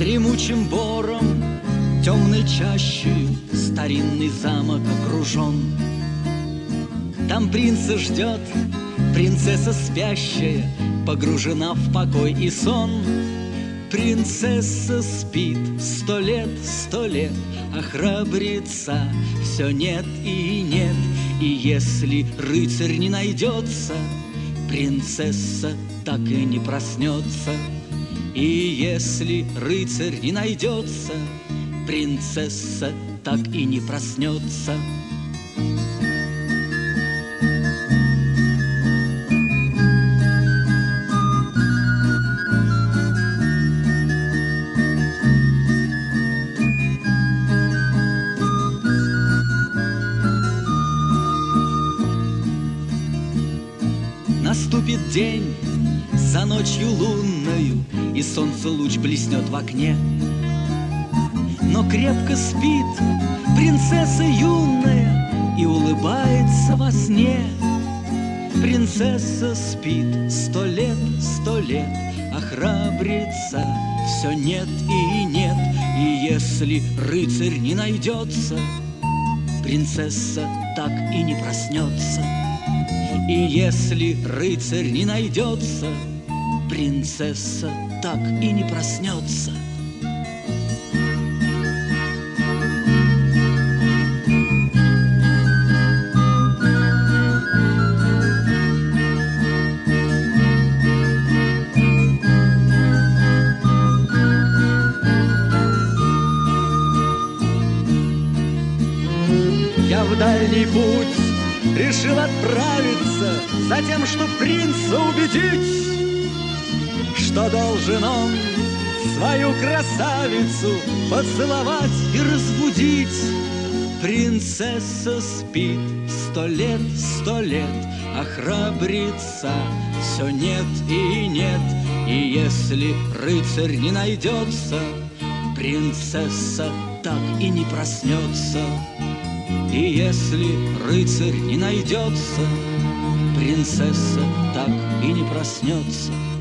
Дремучим бором, темной чащей старинный замок окружен. Там принца ждет принцесса спящая, погружена в покой и сон. Принцесса спит 100 лет, 100 лет, а храбреца все нет и нет. И если рыцарь не найдется, принцесса так и не проснется. И если рыцарь не найдется, принцесса так и не проснется. Наступит день за ночью лунною, и солнце луч блеснет в окне. Но крепко спит принцесса юная и улыбается во сне. Принцесса спит 100 лет, 100 лет, а храбреца все нет и нет. И если рыцарь не найдется, принцесса так и не проснется. И если рыцарь не найдется, принцесса так и не проснется. Я в дальний путь решил отправиться за тем, чтоб принца убедить, что должен он свою красавицу поцеловать и разбудить. Принцесса спит 100 лет, 100 лет, а храбреца все нет и нет. И если рыцарь не найдется, принцесса так и не проснется. И если рыцарь не найдется, принцесса так и не проснется.